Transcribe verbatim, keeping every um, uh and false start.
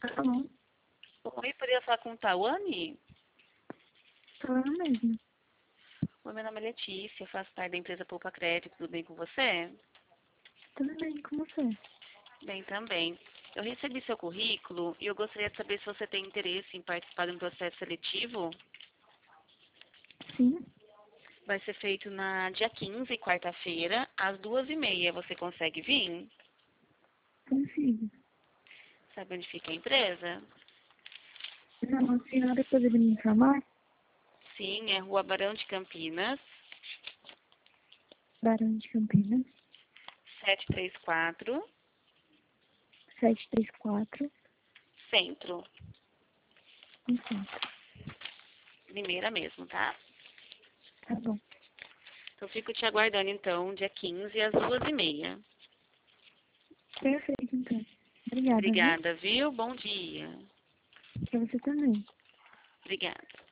Alô? Oi, poderia falar com o Tawane? Falando mesmo. Oi, meu nome é Letícia, faço parte da empresa Poupa Crédito, tudo bem com você? Tudo bem com você? Bem também. Eu recebi seu currículo e eu gostaria de saber se você tem interesse em participar de um processo seletivo. Sim, Vai ser feito na dia quinze, quarta-feira, às duas e meia. Você consegue vir? consigo. Sabe onde fica a empresa? Não, a senhora poderia me informar? Sim, é Rua Barão de Campinas, Barão de Campinas, setecentos e trinta e quatro, setecentos e trinta e quatro, Centro. no centro. Limeira mesmo, tá? Tá bom. Eu fico te aguardando, então, dia quinze, às duas e meia. Perfeito, então. Obrigada, viu? Obrigada, viu? Bom dia. Pra você também. Obrigada.